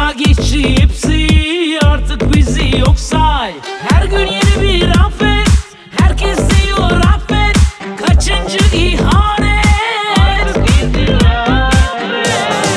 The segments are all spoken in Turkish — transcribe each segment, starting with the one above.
Sonra geçti hepsi, artık bizi yok say. Her gün yeni bir afet, herkes diyor affet. Kaçıncı ihanet, artık itiraf et.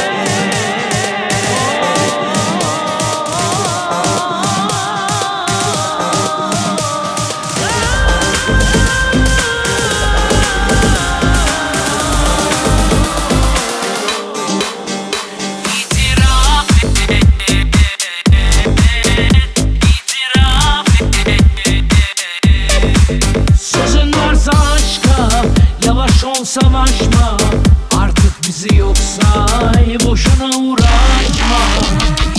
Sözün varsa aşka, yavaş ol savaşma. Artık bizi yok say, boşuna uğraşma.